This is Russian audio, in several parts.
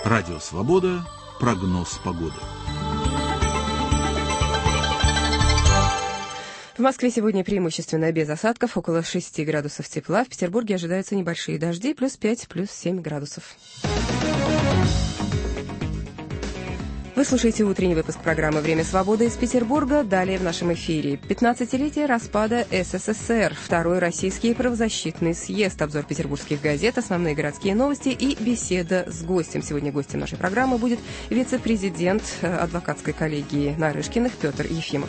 Радио «Свобода». Прогноз погоды. В Москве сегодня преимущественно без осадков, около 6 градусов тепла. В Петербурге ожидаются небольшие дожди, плюс 5, плюс 7 градусов. Вы слушаете утренний выпуск программы «Время свободы» из Петербурга. Далее в нашем эфире 15-летие распада СССР, второй российский правозащитный съезд, обзор петербургских газет, основные городские новости и беседа с гостем. Сегодня гостем нашей программы будет вице-президент адвокатской коллегии Нарышкиных Петр Ефимов.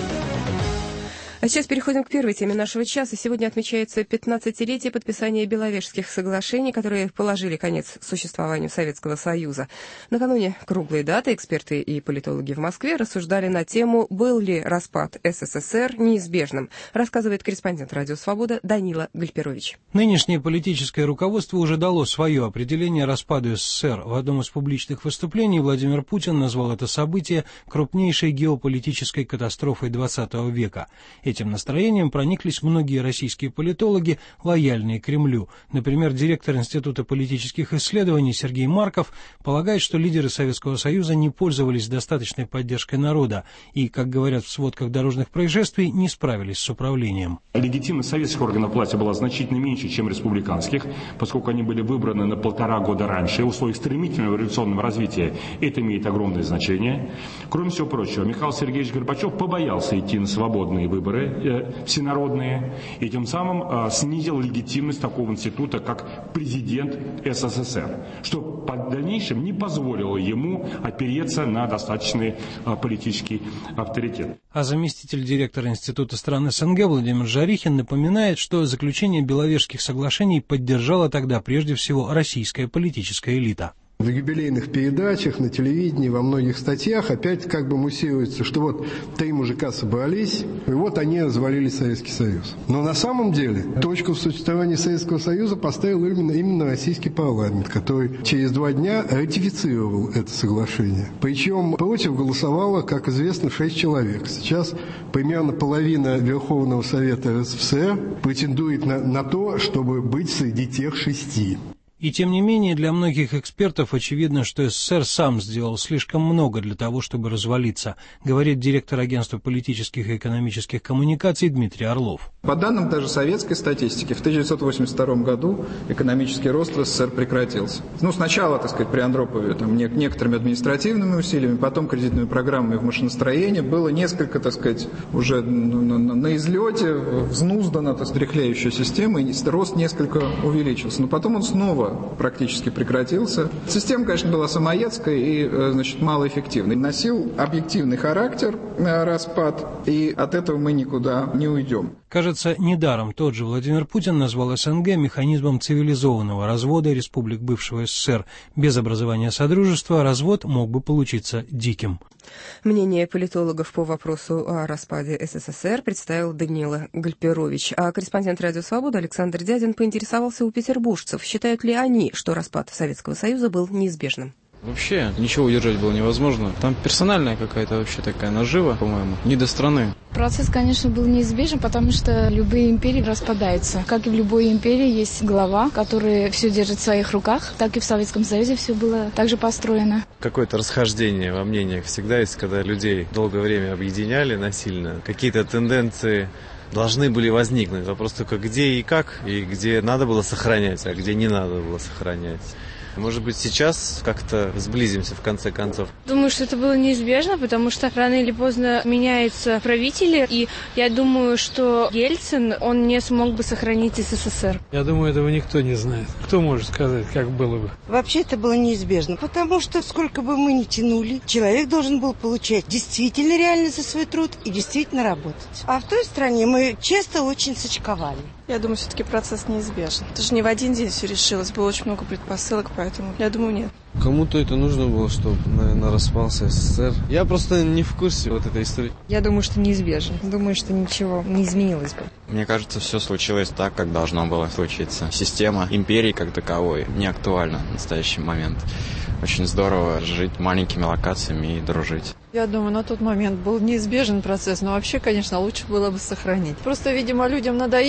А сейчас переходим к первой теме нашего часа. Сегодня отмечается 15-летие подписания Беловежских соглашений, которые положили конец существованию Советского Союза. Накануне круглой даты эксперты и политологи в Москве рассуждали на тему, был ли распад СССР неизбежным, рассказывает корреспондент «Радио Свобода» Данила Гальперович. Нынешнее политическое руководство уже дало свое определение распаду СССР. В одном из публичных выступлений Владимир Путин назвал это событие крупнейшей геополитической катастрофой XX века. Этим настроением прониклись многие российские политологи, лояльные Кремлю. Например, директор Института политических исследований Сергей Марков полагает, что лидеры Советского Союза не пользовались достаточной поддержкой народа и, как говорят в сводках дорожных происшествий, не справились с управлением. Легитимность советских органов власти была значительно меньше, чем республиканских, поскольку они были выбраны на 1,5 года раньше. В условиях стремительного революционного развития это имеет огромное значение. Кроме всего прочего, Михаил Сергеевич Горбачев побоялся идти на свободные выборы всенародные, и тем самым снизил легитимность такого института, как президент СССР, что в дальнейшем не позволило ему опереться на достаточный политический авторитет. А заместитель директора Института стран СНГ Владимир Жарихин напоминает, что заключение Беловежских соглашений поддержала тогда прежде всего российская политическая элита. В юбилейных передачах, на телевидении, во многих статьях опять как бы муссируется, что вот 3 мужика собрались, и вот они развалили Советский Союз. Но на самом деле точку в существовании Советского Союза поставил именно российский парламент, который через 2 дня ратифицировал это соглашение. Причем против голосовало, как известно, 6 человек. Сейчас примерно половина Верховного Совета РСФСР претендует на то, чтобы быть среди тех 6. И тем не менее, для многих экспертов очевидно, что СССР сам сделал слишком много для того, чтобы развалиться, говорит директор агентства политических и экономических коммуникаций Дмитрий Орлов. По данным даже советской статистики, в 1982 году экономический рост в СССР прекратился. Сначала, при Андропове, некоторыми административными усилиями, потом кредитными программами в машиностроении было несколько, уже на излете, взнуздана дряхляющая система, и рост несколько увеличился. Но потом он снова практически прекратился. Система, конечно, была самоедская и, малоэффективной. Носил объективный характер распад, и от этого мы никуда не уйдем. Кажется, недаром тот же Владимир Путин назвал СНГ механизмом цивилизованного развода республик бывшего СССР. Без образования Содружества развод мог бы получиться диким. Мнение политологов по вопросу о распаде СССР представил Данила Гальперович. А корреспондент «Радио Свобода» Александр Дядин поинтересовался у петербуржцев, считают ли они, что распад Советского Союза был неизбежным. Вообще ничего удержать было невозможно. Там персональная какая-то вообще такая нажива, по-моему, не до страны. Процесс, конечно, был неизбежен, потому что любые империи распадаются. Как и в любой империи есть глава, который все держит в своих руках, так и в Советском Союзе все было также построено. Какое-то расхождение во мнениях всегда есть, когда людей долгое время объединяли насильно. Какие-то тенденции должны были возникнуть. Вопрос только где и как, и где надо было сохранять, а где не надо было сохранять. Может быть, сейчас как-то сблизимся в конце концов? Думаю, что это было неизбежно, потому что рано или поздно меняются правители, и я думаю, что Ельцин, он не смог бы сохранить СССР. Я думаю, этого никто не знает. Кто может сказать, как было бы? Вообще это было неизбежно, потому что сколько бы мы ни тянули, человек должен был получать действительно реально за свой труд и действительно работать. А в той стране мы часто очень сочковали. Я думаю, все-таки процесс неизбежен. Это же не в один день все решилось, было очень много предпосылок, поэтому я думаю, нет. Кому-то это нужно было, чтобы, наверное, распался СССР. Я просто не в курсе вот этой истории. Я думаю, что неизбежен. Думаю, что ничего не изменилось бы. Мне кажется, все случилось так, как должно было случиться. Система империи как таковой не актуальна в настоящий момент. Очень здорово жить маленькими локациями и дружить. Я думаю, на тот момент был неизбежен процесс, но вообще, конечно, лучше было бы сохранить. Просто, видимо, людям надоел вот этот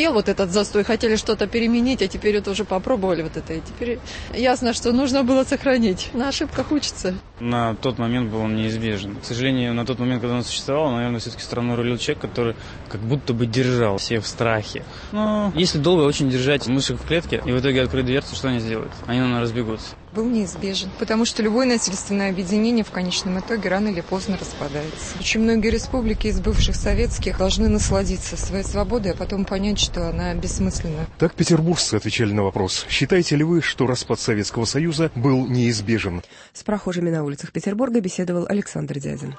этот застой, хотели что-то переменить, а теперь это уже попробовали вот это. И теперь ясно, что нужно было сохранить. На ошибках учатся. На тот момент был он неизбежен. К сожалению, на тот момент, когда он существовал, наверное, все-таки страной рулил человек, который как будто бы держал всех в страхе. Но если долго очень держать мышек в клетке и в итоге открыть дверцу, что они сделают? Они, наверное, разбегутся. Был неизбежен, потому что любое насильственное объединение в конечном итоге рано или поздно распадается. Очень многие республики из бывших советских должны насладиться своей свободой, а потом понять, что она бессмысленна. Так петербуржцы отвечали на вопрос: считаете ли вы, что распад Советского Союза был неизбежен? С прохожими на улицах Петербурга беседовал Александр Дядин.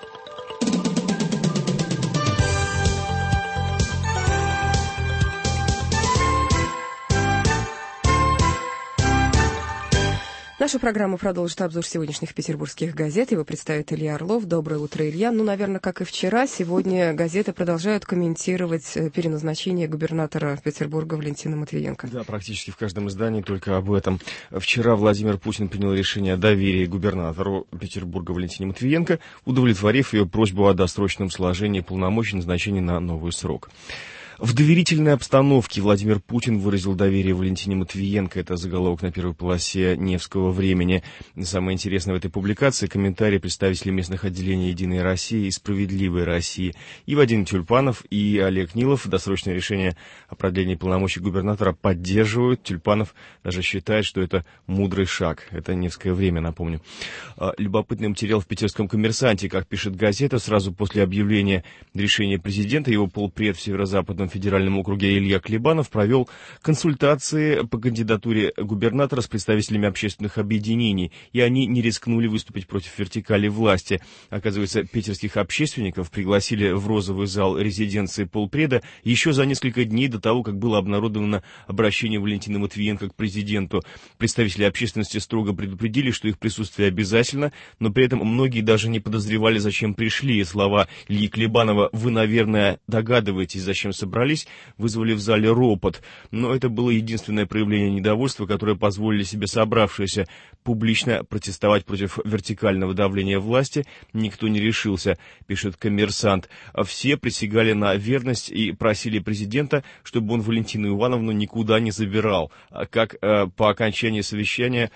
Нашу программу продолжит обзор сегодняшних петербургских газет. Его представит Илья Орлов. Доброе утро, Илья. Наверное, как и вчера, сегодня газеты продолжают комментировать переназначение губернатора Петербурга Валентина Матвиенко. Да, практически в каждом издании только об этом. Вчера Владимир Путин принял решение о доверии губернатору Петербурга Валентине Матвиенко, удовлетворив ее просьбу о досрочном сложении полномочий назначения на новый срок. В доверительной обстановке Владимир Путин выразил доверие Валентине Матвиенко. Это заголовок на первой полосе Невского времени. Самое интересное в этой публикации — комментарии представителей местных отделений «Единой России» и «Справедливой России». И Вадим Тюльпанов, и Олег Нилов досрочное решение о продлении полномочий губернатора поддерживают. Тюльпанов даже считает, что это мудрый шаг. Это Невское время, напомню. Любопытный материал в питерском «Коммерсанте». Как пишет газета, сразу после объявления решения президента его полпред в Северо-Западном федеральном округе Илья Клебанов провел консультации по кандидатуре губернатора с представителями общественных объединений, и они не рискнули выступить против вертикали власти. Оказывается, питерских общественников пригласили в розовый зал резиденции полпреда еще за несколько дней до того, как было обнародовано обращение Валентины Матвиенко к президенту. Представители общественности строго предупредили, что их присутствие обязательно, но при этом многие даже не подозревали, зачем пришли. Слова Ильи Клебанова «Вы, наверное, догадываетесь, зачем собрались», вызвали в зале ропот. Но это было единственное проявление недовольства, которое позволили себе собравшиеся. Публично протестовать против вертикального давления власти никто не решился, пишет «Коммерсант». Все присягали на верность и просили президента, чтобы он Валентину Ивановну никуда не забирал. Как по окончании совещания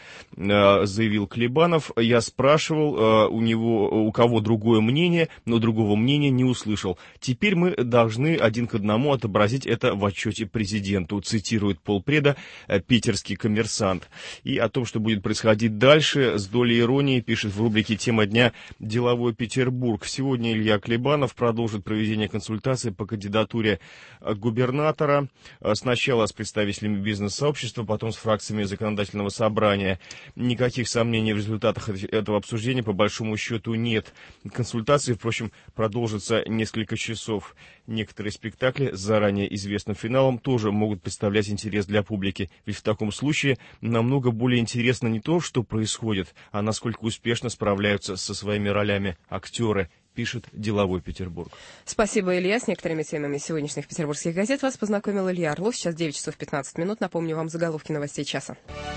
заявил Клебанов: «Я спрашивал у кого другое мнение, но другого мнения не услышал. Теперь мы должны один к одному отобразить это в отчете президенту», цитирует полпреда питерский «Коммерсант». И о том, что будет происходить дальше, с долей иронии пишет в рубрике «Тема дня» «Деловой Петербург». Сегодня Илья Клебанов продолжит проведение консультаций по кандидатуре губернатора. Сначала с представителями бизнес-сообщества, потом с фракциями законодательного собрания. Никаких сомнений в результатах этого обсуждения по большому счету нет. Консультации, впрочем, продолжатся несколько часов. Некоторые спектакли с заранее известным финалом тоже могут представлять интерес для публики. Ведь в таком случае намного более интересно не то, что происходит, а насколько успешно справляются со своими ролями актеры, пишет «Деловой Петербург». Спасибо, Илья. С некоторыми темами сегодняшних петербургских газет вас познакомил Илья Орлов. Сейчас 9 часов 15 минут. Напомню вам заголовки новостей часа.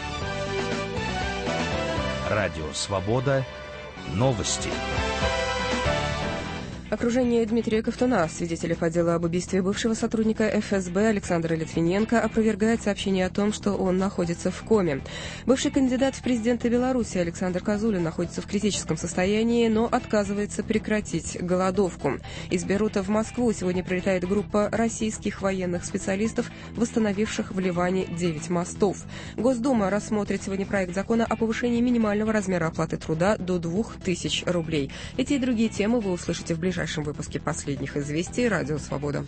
Радио «Свобода». Новости. Окружение Дмитрия Ковтуна, свидетелей по делу об убийстве бывшего сотрудника ФСБ Александра Литвиненко, опровергает сообщение о том, что он находится в коме. Бывший кандидат в президенты Беларуси Александр Козулин находится в критическом состоянии, но отказывается прекратить голодовку. Из Бейрута в Москву сегодня прилетает группа российских военных специалистов, восстановивших в Ливане 9 мостов. Госдума рассмотрит сегодня проект закона о повышении минимального размера оплаты труда до 2000 рублей. Эти и другие темы вы услышите в ближайшем выпуске последних известий «Радио Свобода».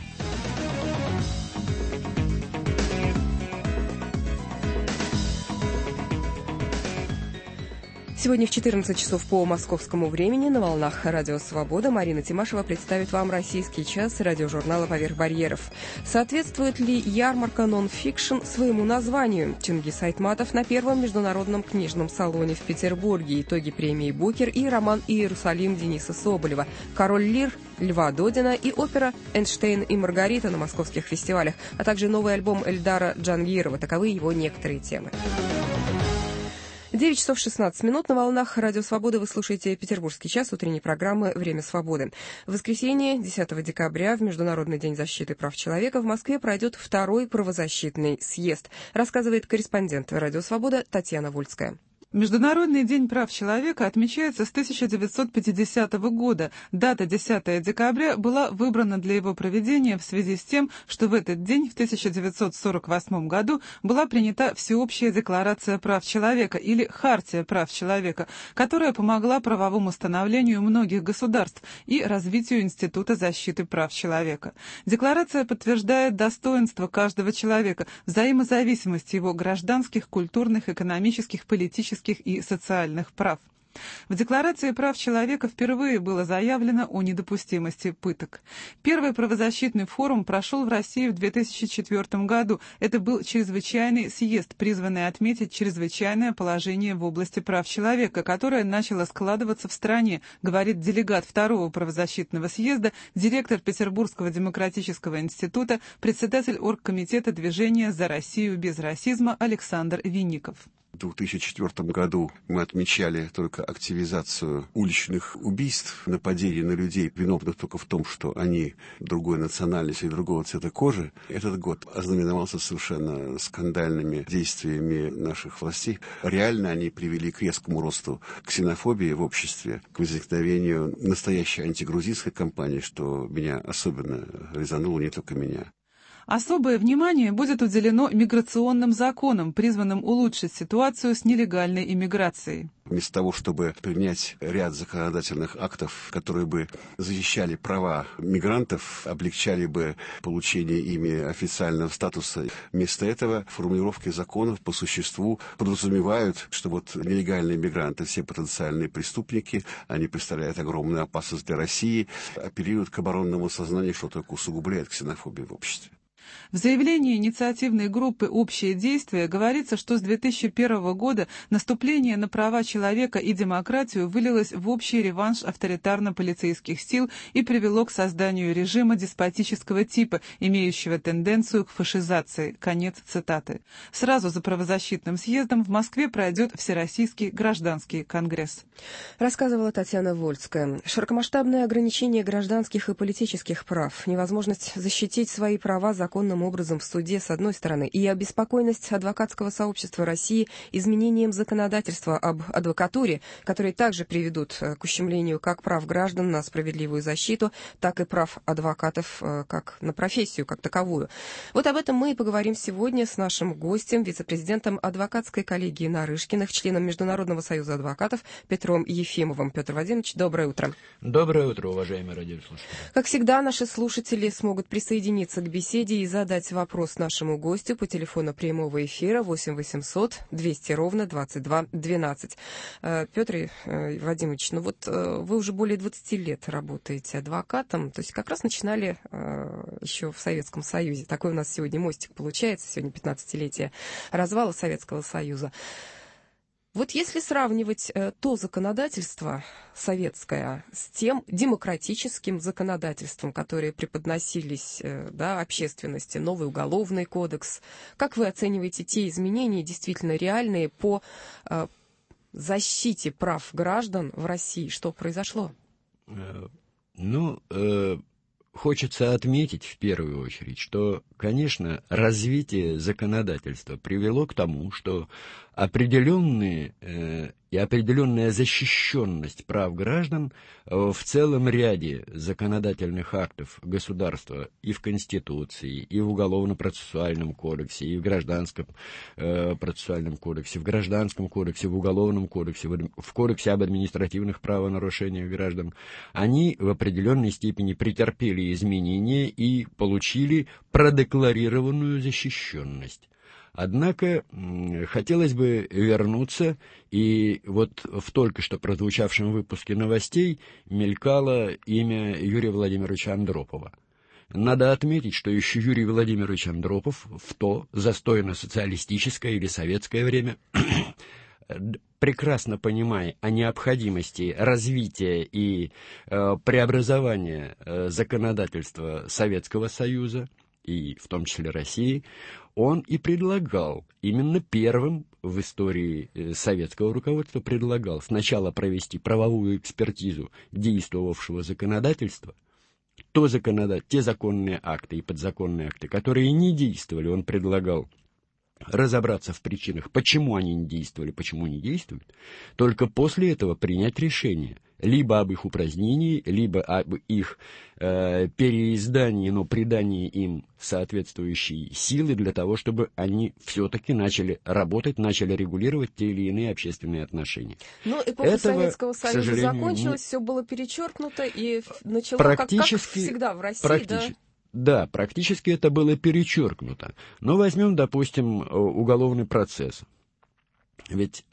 Сегодня в 14 часов по московскому времени на волнах «Радио Свобода» Марина Тимашева представит вам «Российский час» радиожурнала «Поверх барьеров». Соответствует ли ярмарка нон-фикшн своему названию? Чингис Айтматов на первом международном книжном салоне в Петербурге. Итоги премии «Букер» и роман «Иерусалим» Дениса Соболева. «Король Лир» Льва Додина и опера «Эйнштейн и Маргарита» на московских фестивалях, а также новый альбом Эльдара Джангирова. Таковы его некоторые темы. 9 часов 16 минут на волнах Радио Свобода. Вы слушаете «Петербургский час» утренней программы «Время свободы». В воскресенье, 10 декабря, в Международный день защиты прав человека в Москве пройдет второй правозащитный съезд, рассказывает корреспондент «Радио Свобода» Татьяна Вольская. Международный день прав человека отмечается с 1950 года. Дата 10 декабря была выбрана для его проведения в связи с тем, что в этот день, в 1948 году, была принята Всеобщая декларация прав человека или Хартия прав человека, которая помогла правовому становлению многих государств и развитию Института защиты прав человека. Декларация подтверждает достоинство каждого человека, взаимозависимость его гражданских, культурных, экономических, политических и социальных прав. В Декларации прав человека впервые было заявлено о недопустимости пыток. Первый правозащитный форум прошел в России в 2004 году. Это был чрезвычайный съезд, призванный отметить чрезвычайное положение в области прав человека, которое начало складываться в стране, говорит делегат второго правозащитного съезда, директор Петербургского демократического института, председатель оргкомитета движения «За Россию без расизма» Александр Винников. В 2004 году мы отмечали только активизацию уличных убийств, нападений на людей, виновных только в том, что они другой национальности и другого цвета кожи. Этот год ознаменовался совершенно скандальными действиями наших властей. Реально они привели к резкому росту ксенофобии в обществе, к возникновению настоящей антигрузинской кампании, что меня особенно резануло, не только меня. Особое внимание будет уделено миграционным законам, призванным улучшить ситуацию с нелегальной иммиграцией. Вместо того, чтобы принять ряд законодательных актов, которые бы защищали права мигрантов, облегчали бы получение ими официального статуса, вместо этого формулировки законов по существу подразумевают, что вот нелегальные мигранты, все потенциальные преступники, они представляют огромную опасность для России, апеллируют к оборонному сознанию, что только усугубляет ксенофобию в обществе. В заявлении инициативной группы «Общее действие» говорится, что с 2001 года наступление на права человека и демократию вылилось в общий реванш авторитарно-полицейских сил и привело к созданию режима деспотического типа, имеющего тенденцию к фашизации. Конец цитаты. Сразу за правозащитным съездом в Москве пройдет Всероссийский гражданский конгресс. Рассказывала Татьяна Вольская. Широкомасштабное ограничение гражданских и политических прав, невозможность защитить свои права законным образом в суде, с одной стороны, и обеспокоенность адвокатского сообщества России изменением законодательства об адвокатуре, которые также приведут к ущемлению как прав граждан на справедливую защиту, так и прав адвокатов как на профессию как таковую. Вот об этом мы и поговорим сегодня с нашим гостем, вице-президентом адвокатской коллегии Нарышкиных, членом Международного союза адвокатов Петром Ефимовым. Петр Владимирович, доброе утро. Доброе утро, уважаемые радиослушатели. Как всегда, наши слушатели смогут присоединиться к беседе и задать вопрос нашему гостю по телефону прямого эфира 8 800 200 ровно 22 12. Петр Владимирович, ну вот вы уже более 20 лет работаете адвокатом, то есть как раз начинали еще в Советском Союзе. Такой у нас сегодня мостик получается, сегодня 15-летие развала Советского Союза. Вот если сравнивать то законодательство советское с тем демократическим законодательством, которые преподносились общественности, новый уголовный кодекс, как вы оцениваете те изменения, действительно реальные, по защите прав граждан в России? Что произошло? Хочется отметить в первую очередь, что, конечно, развитие законодательства привело к тому, что определенная защищенность прав граждан в целом ряде законодательных актов государства и в Конституции, и в Уголовно-процессуальном кодексе, и в Гражданском процессуальном кодексе, в Гражданском кодексе, в Уголовном кодексе, в Кодексе об административных правонарушениях граждан, они в определенной степени претерпели изменения и получили продекларированную защищенность. Однако хотелось бы вернуться, и вот в только что прозвучавшем выпуске новостей мелькало имя Юрия Владимировича Андропова. Надо отметить, что еще Юрий Владимирович Андропов в то застойно-социалистическое или советское время, прекрасно понимая о необходимости развития и преобразования законодательства Советского Союза, и в том числе России, он и предлагал, именно первым в истории советского руководства предлагал сначала провести правовую экспертизу действовавшего законодательства, те законные акты и подзаконные акты, которые не действовали, он предлагал разобраться в причинах, почему они не действовали, почему не действуют, только после этого принять решение либо об их упразднении, либо об их переиздании, но придании им соответствующей силы для того, чтобы они все-таки начали работать, начали регулировать те или иные общественные отношения. Но эпоха Советского Союза закончилась, все было перечеркнуто и начало, как всегда в России, Да, практически это было перечеркнуто. Но возьмем, допустим, уголовный процесс. Ведь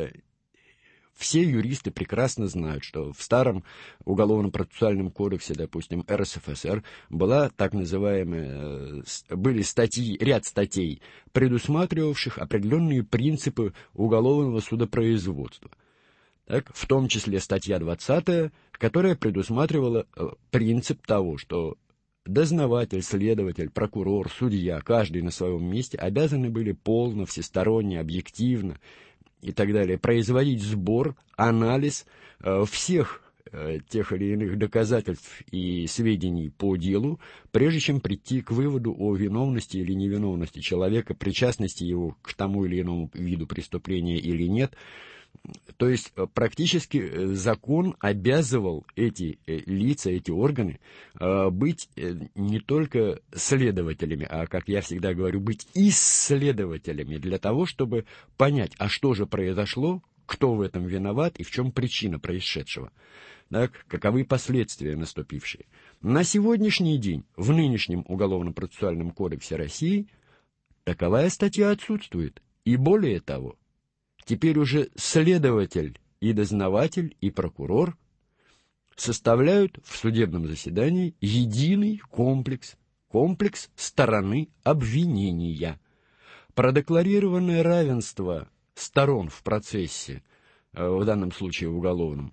все юристы прекрасно знают, что в старом уголовно-процессуальном кодексе, допустим, РСФСР, была так называемая, были ряд статей, предусматривавших определенные принципы уголовного судопроизводства. Так, в том числе статья 20, которая предусматривала принцип того, что дознаватель, следователь, прокурор, судья, каждый на своем месте обязаны были полно, всесторонне, объективно и так далее производить сбор, анализ всех тех или иных доказательств и сведений по делу, прежде чем прийти к выводу о виновности или невиновности человека, причастности его к тому или иному виду преступления или нет. То есть практически закон обязывал эти лица, эти органы быть не только следователями, а, как я всегда говорю, быть исследователями для того, чтобы понять, а что же произошло, кто в этом виноват и в чем причина происшедшего. Так, каковы последствия наступившие. На сегодняшний день в нынешнем Уголовно-процессуальном кодексе России таковая статья отсутствует. И более того, теперь уже следователь и дознаватель и прокурор составляют в судебном заседании единый комплекс стороны обвинения. Продекларированное равенство сторон в процессе, в данном случае в уголовном,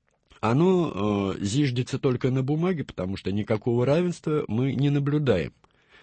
оно зиждется только на бумаге, потому что никакого равенства мы не наблюдаем.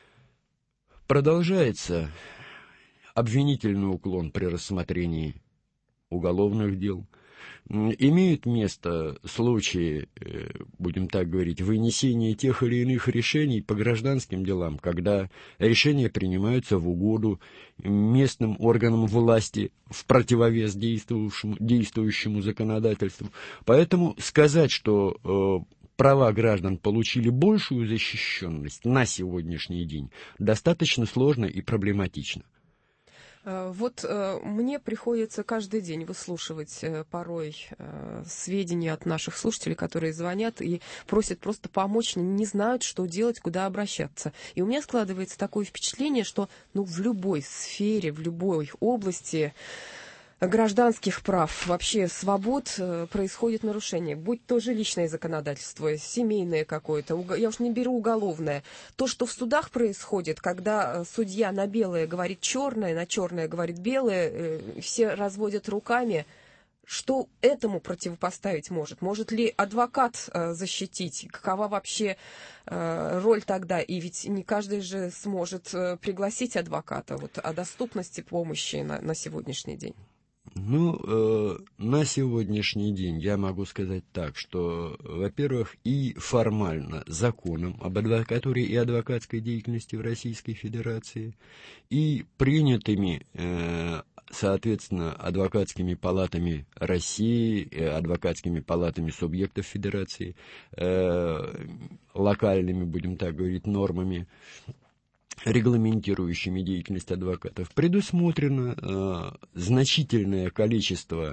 Продолжается обвинительный уклон при рассмотрении уголовных дел. Имеют место случаи, будем так говорить, вынесения тех или иных решений по гражданским делам, когда решения принимаются в угоду местным органам власти в противовес действующему законодательству. Поэтому сказать, что права граждан получили большую защищенность на сегодняшний день, достаточно сложно и проблематично. Вот мне приходится каждый день выслушивать порой сведения от наших слушателей, которые звонят и просят просто помочь, не знают, что делать, куда обращаться. И у меня складывается такое впечатление, что в любой сфере, в любой области гражданских прав, вообще свобод происходит нарушение, будь то жилищное законодательство, семейное какое-то, я уж не беру уголовное. То, что в судах происходит, когда судья на белое говорит черное, на черное говорит белое, все разводят руками. Что этому противопоставить может? Может ли адвокат защитить? Какова вообще роль тогда? И ведь не каждый же сможет пригласить адвоката о доступности помощи на сегодняшний день. На сегодняшний день я могу сказать так, что, во-первых, и формально законом об адвокатуре и адвокатской деятельности в Российской Федерации, и принятыми, соответственно, адвокатскими палатами России, адвокатскими палатами субъектов Федерации, локальными, будем так говорить, нормами, регламентирующими деятельность адвокатов, предусмотрено значительное количество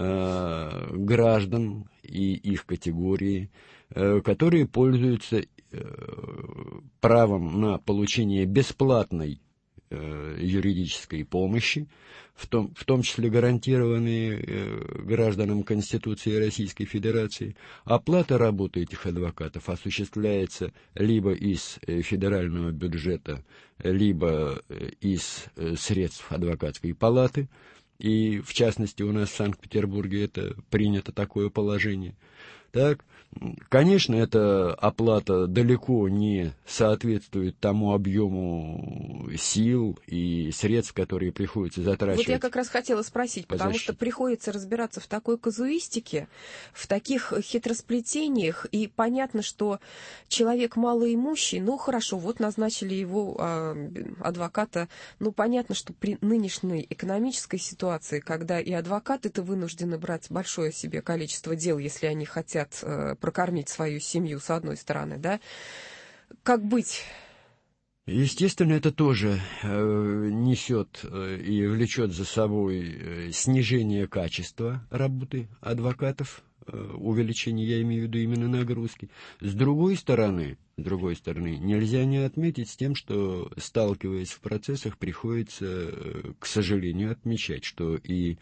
граждан и их категории, которые пользуются правом на получение бесплатной юридической помощи, в том числе гарантированные гражданам Конституции Российской Федерации. Оплата работы этих адвокатов осуществляется либо из федерального бюджета, либо из средств адвокатской палаты. И, в частности, у нас в Санкт-Петербурге это принято такое положение. Так, конечно, эта оплата далеко не соответствует тому объему сил и средств, которые приходится затрачивать. Вот я как раз хотела спросить, потому что приходится разбираться в такой казуистике, в таких хитросплетениях, и понятно, что человек малоимущий, ну хорошо, вот назначили его адвоката, ну понятно, что при нынешней экономической ситуации, когда и адвокаты-то вынуждены брать большое себе количество дел, если они хотят прокормить свою семью, с одной стороны, да? Как быть? Естественно, это тоже несет и влечет за собой снижение качества работы адвокатов, увеличение, я имею в виду именно нагрузки. С другой стороны, нельзя не отметить с тем, что, сталкиваясь в процессах, приходится, к сожалению, отмечать, что и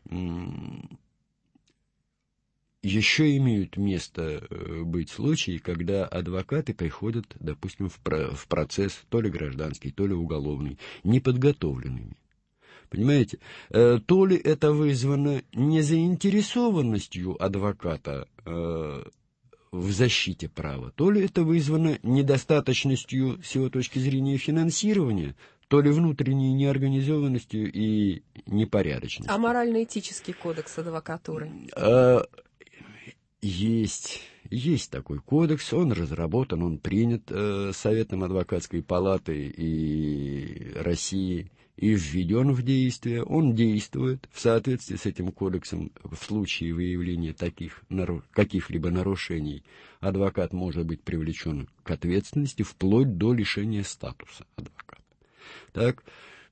еще имеют место быть случаи, когда адвокаты приходят, допустим, в процесс то ли гражданский, то ли уголовный, неподготовленными. Понимаете? То ли это вызвано незаинтересованностью адвоката в защите права, то ли это вызвано недостаточностью с его точки зрения финансирования, то ли внутренней неорганизованностью и непорядочностью. А морально-этический кодекс адвокатуры? Есть такой кодекс, он разработан, он принят Советом адвокатской палаты и России и введен в действие. Он действует в соответствии с этим кодексом. В случае выявления каких-либо нарушений адвокат может быть привлечен к ответственности вплоть до лишения статуса адвоката. Так,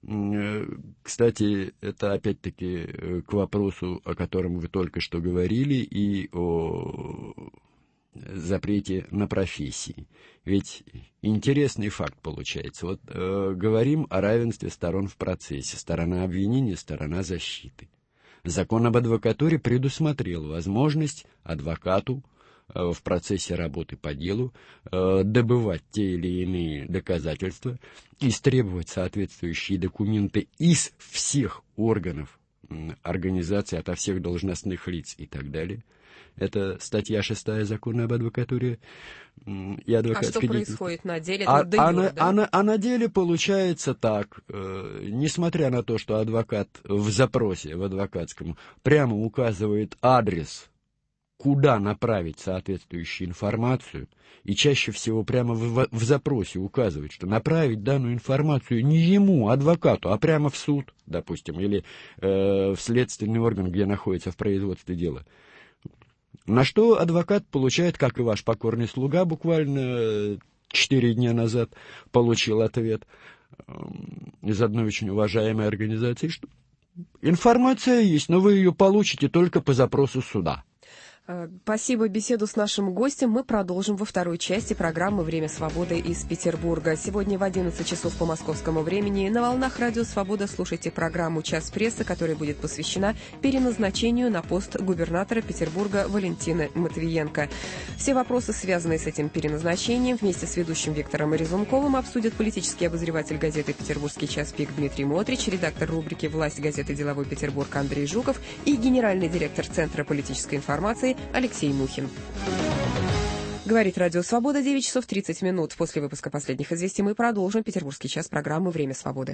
кстати, это опять-таки к вопросу, о котором вы только что говорили, и о запрете на профессии. Ведь интересный факт получается. Вот говорим о равенстве сторон в процессе. Сторона обвинения, сторона защиты. Закон об адвокатуре предусмотрел возможность адвокату в процессе работы по делу добывать те или иные доказательства, истребовать соответствующие документы из всех органов организации, ото всех должностных лиц и так далее. Это статья 6 Закона об адвокатуре и адвокатской деятельности. А что происходит на деле? А на деле получается так, несмотря на то, что адвокат в запросе, в адвокатском, прямо указывает адрес, куда направить соответствующую информацию, и чаще всего прямо в запросе указывает, что направить данную информацию не ему, адвокату, а прямо в суд, допустим, или в следственный орган, где находится в производстве дела. На что адвокат получает, как и ваш покорный слуга, буквально 4 дня назад получил ответ из одной очень уважаемой организации, что информация есть, но вы ее получите только по запросу суда. Спасибо. Беседу с нашим гостем мы продолжим во второй части программы «Время свободы» из Петербурга. Сегодня в 11 часов по московскому времени на волнах Радио Свобода слушайте программу «Час прессы», которая будет посвящена переназначению на пост губернатора Петербурга Валентины Матвиенко. Все вопросы, связанные с этим переназначением, вместе с ведущим Виктором Резунковым обсудят политический обозреватель газеты «Петербургский час пик» Дмитрий Мотрич, редактор рубрики «Власть» газеты «Деловой Петербург» Андрей Жуков и генеральный директор Центра политической информации Алексей Мухин. Говорит Радио Свобода, 9 часов 30 минут. После выпуска последних известий мы продолжим Петербургский час программы «Время свободы».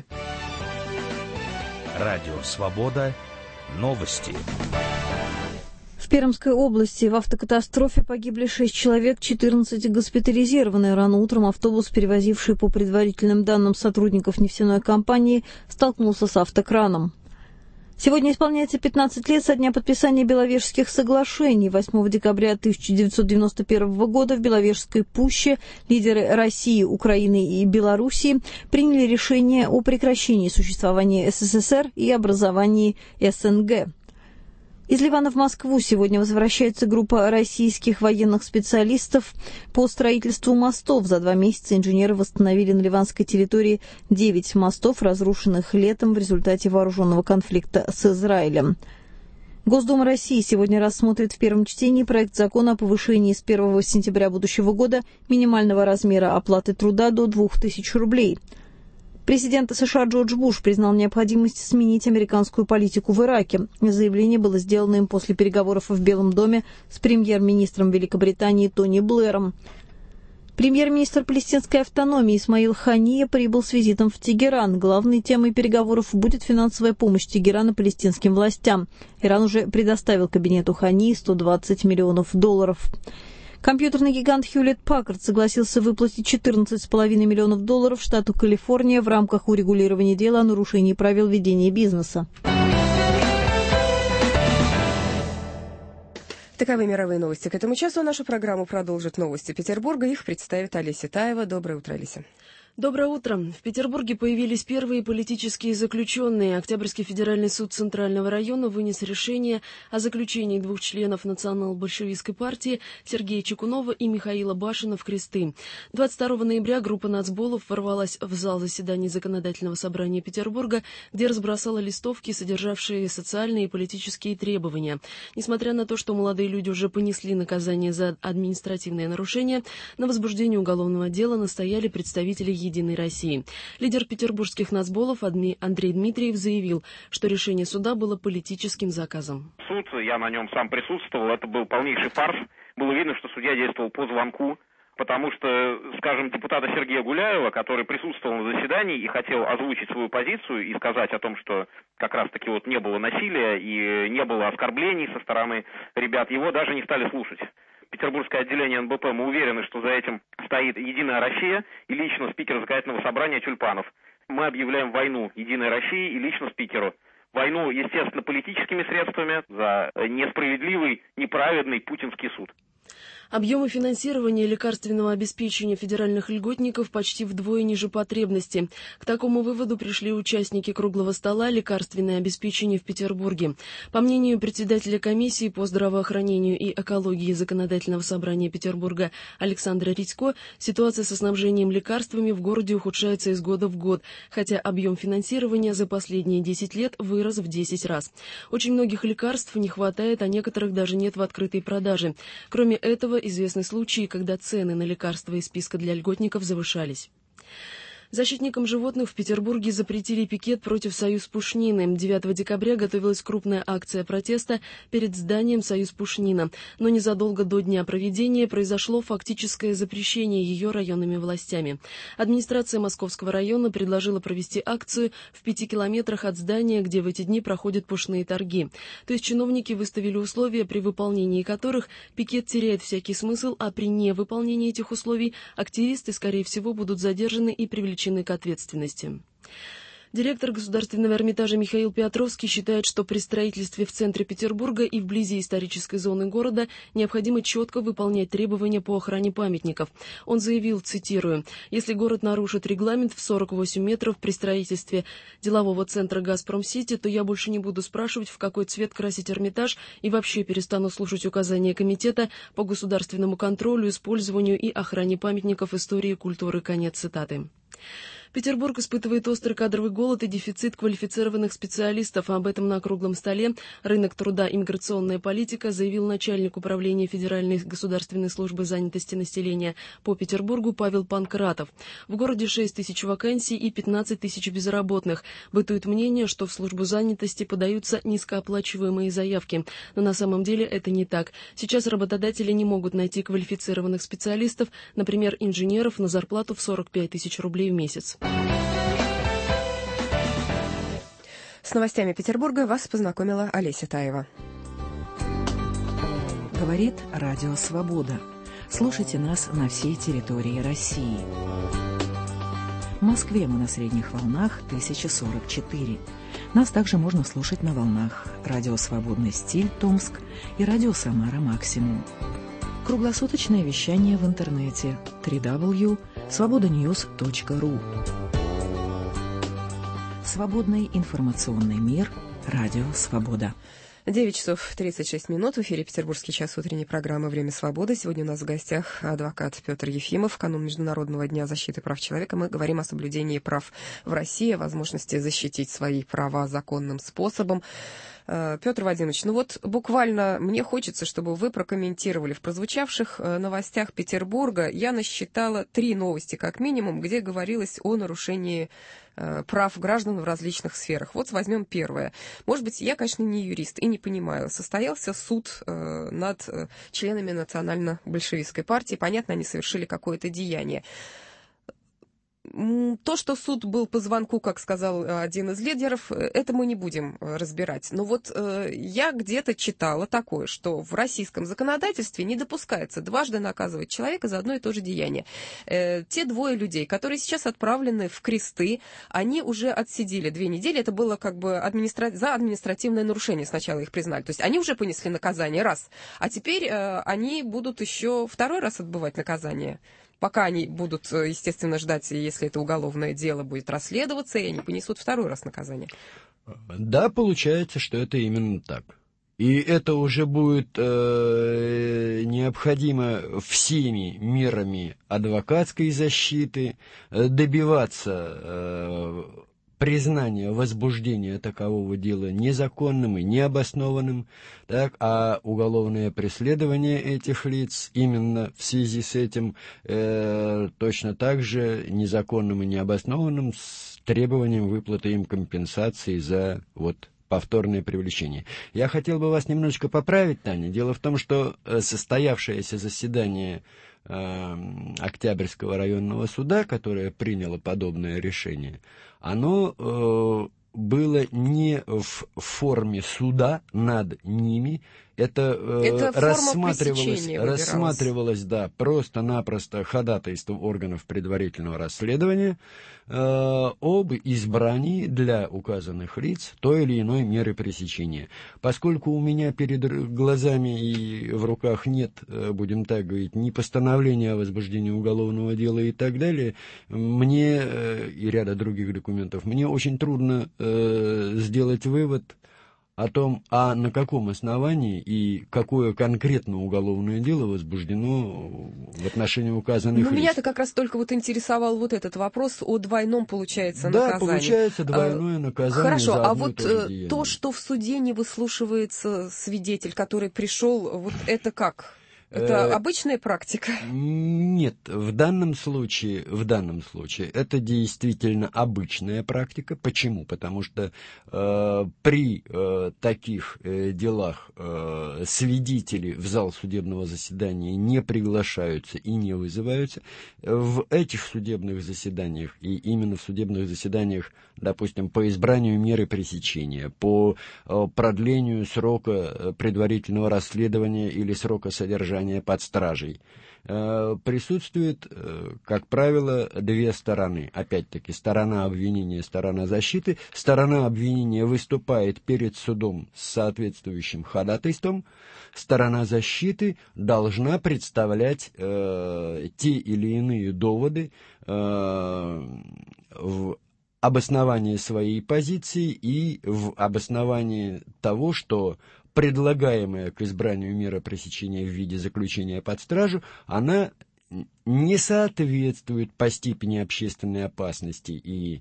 Радио Свобода. Новости. В Пермской области в автокатастрофе погибли 6 человек, 14 госпитализированы. Рано утром автобус, перевозивший, по предварительным данным сотрудников нефтяной компании, столкнулся с автокраном. Сегодня исполняется 15 лет со дня подписания Беловежских соглашений. 8 декабря 1991 года в Беловежской пуще лидеры России, Украины и Белоруссии приняли решение о прекращении существования СССР и образовании СНГ. Из Ливана в Москву сегодня возвращается группа российских военных специалистов по строительству мостов. За 2 месяца инженеры восстановили на ливанской территории 9 мостов, разрушенных летом в результате вооруженного конфликта с Израилем. Госдума России сегодня рассмотрит в первом чтении проект закона о повышении с 1 сентября будущего года минимального размера оплаты труда до 2000 рублей. Президент США Джордж Буш признал необходимость сменить американскую политику в Ираке. Заявление было сделано им после переговоров в Белом доме с премьер-министром Великобритании Тони Блэром. Премьер-министр палестинской автономии Исмаил Хания прибыл с визитом в Тегеран. Главной темой переговоров будет финансовая помощь Тегерана палестинским властям. Иран уже предоставил кабинету Хании $120 миллионов. Компьютерный гигант Hewlett-Packard согласился выплатить $14,5 миллионов штату Калифорния в рамках урегулирования дела о нарушении правил ведения бизнеса. Таковы мировые новости к этому часу. Нашу программу продолжит новости Петербурга. Их представит Олеся Таева. Доброе утро, Олеся. Доброе утро. В Петербурге появились первые политические заключенные. Октябрьский федеральный суд Центрального района вынес решение о заключении 2 членов национал-большевистской партии Сергея Чекунова и Михаила Башина в кресты. 22 ноября группа нацболов ворвалась в зал заседаний Законодательного собрания Петербурга, где разбросала листовки, содержавшие социальные и политические требования. Несмотря на то, что молодые люди уже понесли наказание за административные нарушения, на возбуждение уголовного дела настояли представители «Единой России». Лидер петербургских нацболов Андрей Дмитриев заявил, что решение суда было политическим заказом. Суд, я на нем сам присутствовал, это был полнейший фарс. Было видно, что судья действовал по звонку, потому что, скажем, депутата Сергея Гуляева, который присутствовал на заседании и хотел озвучить свою позицию и сказать о том, что как раз-таки вот не было насилия и не было оскорблений со стороны ребят, его даже не стали слушать. Петербургское отделение НБП, мы уверены, что за этим стоит «Единая Россия» и лично спикер Законодательного собрания Тюльпанов. Мы объявляем войну «Единой России» и лично спикеру. Войну, естественно, политическими средствами за несправедливый, неправедный путинский суд. Объемы финансирования лекарственного обеспечения федеральных льготников почти вдвое ниже потребности. К такому выводу пришли участники круглого стола «Лекарственное обеспечение в Петербурге». По мнению председателя комиссии по здравоохранению и экологии Законодательного собрания Петербурга Александра Редько, ситуация со снабжением лекарствами в городе ухудшается из года в год, хотя объем финансирования за последние 10 лет вырос в 10 раз. Очень многих лекарств не хватает, а некоторых даже нет в открытой продаже. Кроме этого, известны случаи, когда цены на лекарства из списка для льготников завышались. Защитникам животных в Петербурге запретили пикет против «Союз Пушнины». 9 декабря готовилась крупная акция протеста перед зданием «Союз Пушнина», но незадолго до дня проведения произошло фактическое запрещение ее районными властями. Администрация Московского района предложила провести акцию в 5 километрах от здания, где в эти дни проходят пушные торги. То есть чиновники выставили условия, при выполнении которых пикет теряет всякий смысл, а при невыполнении этих условий активисты, скорее всего, будут задержаны и привлечены к ответственности. Директор Государственного Эрмитажа Михаил Петровский считает, что при строительстве в центре Петербурга и вблизи исторической зоны города необходимо четко выполнять требования по охране памятников. Он заявил, цитирую, «Если город нарушит регламент в 48 метров при строительстве делового центра «Газпром-Сити», то я больше не буду спрашивать, в какой цвет красить Эрмитаж, и вообще перестану слушать указания Комитета по государственному контролю, использованию и охране памятников истории и культуры». Конец цитаты. Петербург испытывает острый кадровый голод и дефицит квалифицированных специалистов. Об этом на круглом столе «Рынок труда и миграционная политика» заявил начальник управления Федеральной государственной службы занятости населения по Петербургу Павел Панкратов. В городе 6 тысяч вакансий и 15 тысяч безработных. Бытует мнение, что в службу занятости подаются низкооплачиваемые заявки. Но на самом деле это не так. Сейчас работодатели не могут найти квалифицированных специалистов, например, инженеров, на зарплату в 45 тысяч рублей в месяц. С новостями Петербурга вас познакомила Олеся Таева. Говорит Радио Свобода. Слушайте нас на всей территории России. В Москве мы на средних волнах 1044. Нас также можно слушать на волнах Радио Свободный стиль Томск и Радио Самара Максимум. Круглосуточное вещание в интернете www.svobodanews.ru. Свободный информационный мир. Радио Свобода. 9 часов 36 минут. В эфире Петербургский час утренней программы «Время свободы». Сегодня у нас в гостях адвокат Петр Ефимов. В канун Международного дня защиты прав человека мы говорим о соблюдении прав в России, о возможности защитить свои права законным способом. Петр Вадимович, ну вот буквально мне хочется, чтобы вы прокомментировали. В прозвучавших новостях Петербурга я насчитала 3 новости, как минимум, где говорилось о нарушении прав граждан в различных сферах. Вот возьмем первое. Может быть, я, конечно, не юрист и не понимаю. Состоялся суд над членами национально-большевистской партии. Понятно, они совершили какое-то деяние. То, что суд был по звонку, как сказал один из лидеров, это мы не будем разбирать. Но вот я где-то читала такое, что в российском законодательстве не допускается дважды наказывать человека за одно и то же деяние. Те 2 людей, которые сейчас отправлены в кресты, они уже отсидели 2 недели. Это было как бы за административное нарушение сначала их признали. То есть они уже понесли наказание раз, а теперь они будут еще 2-й раз отбывать наказание. Пока они будут, естественно, ждать, если это уголовное дело будет расследоваться, и они понесут 2-й раз наказание. Да, получается, что это именно так. И это уже будет необходимо всеми мерами адвокатской защиты добиваться признание возбуждения такового дела незаконным и необоснованным, так, а уголовное преследование этих лиц именно в связи с этим точно так же незаконным и необоснованным с требованием выплаты им компенсации за повторное привлечение. Я хотел бы вас немножечко поправить, Таня. Дело в том, что состоявшееся заседание Октябрьского районного суда, которое приняло подобное решение, оно было не в форме суда над ними, это рассматривалось, да, просто-напросто ходатайством органов предварительного расследования об избрании для указанных лиц той или иной меры пресечения. Поскольку у меня перед глазами и в руках нет, будем так говорить, ни постановления о возбуждении уголовного дела и так далее, мне и ряда других документов, мне очень трудно сделать вывод о том, на каком основании и какое конкретно уголовное дело возбуждено в отношении указанных лиц. Меня-то как раз только интересовал этот вопрос о двойном, получается, наказании. Да, получается двойное наказание. Хорошо, за одно и то же деяние. То, что в суде не выслушивается свидетель, который пришел, это как? Это обычная практика? Нет, в данном случае это действительно обычная практика. Почему? Потому что при таких делах свидетели в зал судебного заседания не приглашаются и не вызываются. В этих судебных заседаниях, и именно в судебных заседаниях, допустим, по избранию меры пресечения, по продлению срока предварительного расследования или срока содержания под стражей, присутствует, как правило, 2 стороны. Опять-таки, сторона обвинения, сторона защиты. Сторона обвинения выступает перед судом с соответствующим ходатайством. Сторона защиты должна представлять те или иные доводы в обосновании своей позиции и в обосновании того, что предлагаемая к избранию мера пресечения в виде заключения под стражу, она не соответствует по степени общественной опасности и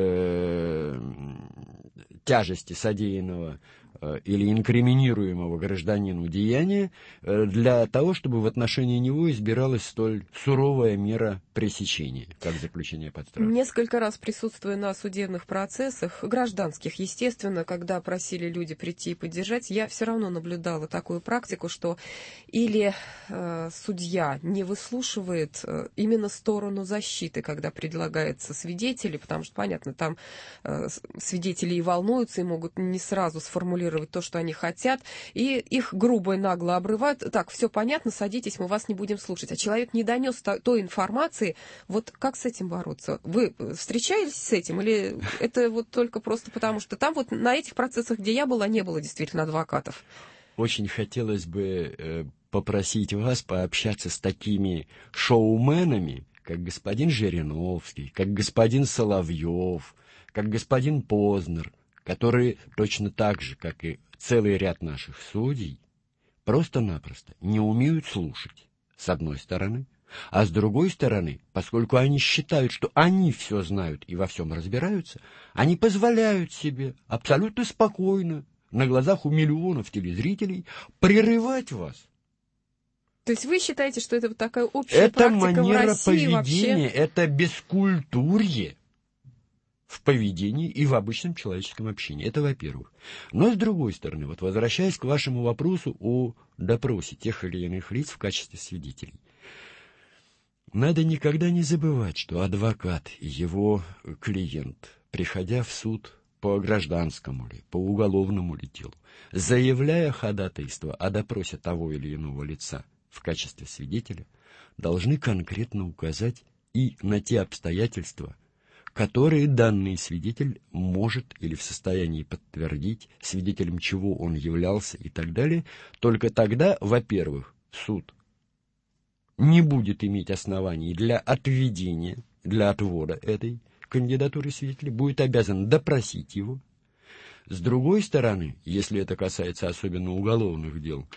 тяжести содеянного или инкриминируемого гражданину деяния для того, чтобы в отношении него избиралась столь суровая мера пресечения, как заключение под стражу. Несколько раз присутствуя на судебных процессах, гражданских, естественно, когда просили люди прийти и поддержать, я все равно наблюдала такую практику, что или судья не выслушивает именно сторону защиты, когда предлагаются свидетели, потому что, понятно, там свидетели и волнуются, и могут не сразу сформулировать то, что они хотят, и их грубо и нагло обрывают. Так, все понятно, садитесь, мы вас не будем слушать. А человек не донес той информации. Вот как с этим бороться? Вы встречались с этим? Или это только просто потому, что там на этих процессах, где я была, не было действительно адвокатов? Очень хотелось бы попросить вас пообщаться с такими шоуменами, как господин Жириновский, как господин Соловьев, как господин Познер, которые точно так же, как и целый ряд наших судей, просто-напросто не умеют слушать, с одной стороны, а с другой стороны, поскольку они считают, что они все знают и во всем разбираются, они позволяют себе абсолютно спокойно на глазах у миллионов телезрителей прерывать вас. То есть вы считаете, что это вот такая общая практика в России поведения, вообще? это бескультурье в поведении и в обычном человеческом общении. Это во-первых. Но с другой стороны, вот возвращаясь к вашему вопросу о допросе тех или иных лиц в качестве свидетелей, надо никогда не забывать, что адвокат и его клиент, приходя в суд по гражданскому ли, по уголовному ли делу, заявляя ходатайство о допросе того или иного лица в качестве свидетеля, должны конкретно указать и на те обстоятельства, которые данный свидетель может или в состоянии подтвердить, свидетелем чего он являлся и так далее. Только тогда, во-первых, суд не будет иметь оснований для отведения, для отвода этой кандидатуры свидетеля, будет обязан допросить его. С другой стороны, если это касается особенно уголовных дел,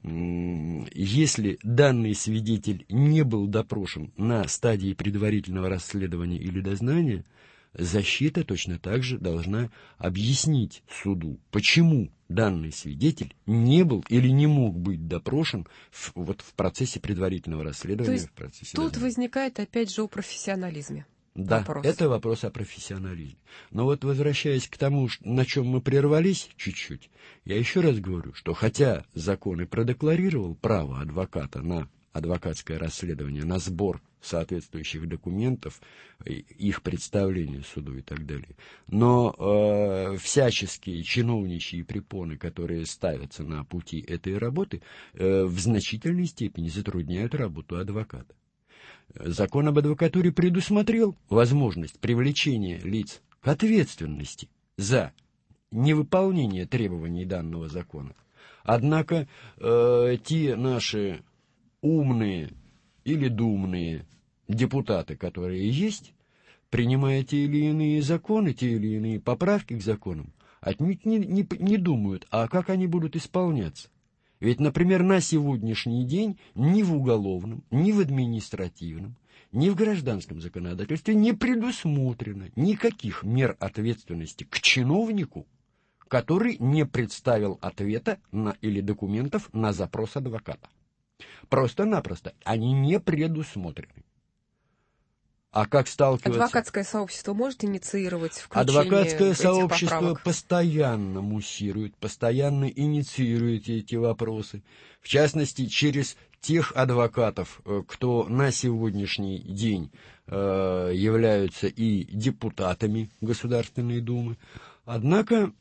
если данный свидетель не был допрошен на стадии предварительного расследования или дознания, защита точно так же должна объяснить суду, почему данный свидетель не был или не мог быть допрошен в процессе предварительного расследования. То есть в процессе тут дознания. Возникает опять же о профессионализме. Да, вопрос. Это вопрос о профессионализме. Но вот возвращаясь к тому, на чем мы прервались чуть-чуть, я еще раз говорю, что хотя закон и продекларировал право адвоката на адвокатское расследование, на сбор соответствующих документов, их представление суду и так далее, но всяческие чиновничьи препоны, которые ставятся на пути этой работы, в значительной степени затрудняют работу адвоката. Закон об адвокатуре предусмотрел возможность привлечения лиц к ответственности за невыполнение требований данного закона. Однако те наши умные или думные депутаты, которые есть, принимая те или иные законы, те или иные поправки к законам, отнюдь не думают, а как они будут исполняться. Ведь, например, на сегодняшний день ни в уголовном, ни в административном, ни в гражданском законодательстве не предусмотрено никаких мер ответственности к чиновнику, который не представил ответа или документов на запрос адвоката. Просто-напросто они не предусмотрены. А как сталкиваться? Адвокатское сообщество может инициировать включение Адвокатское этих сообщество поправок? постоянно муссирует, постоянно инициирует эти вопросы. В частности, через тех адвокатов, кто на сегодняшний день являются и депутатами Государственной Думы. Однако,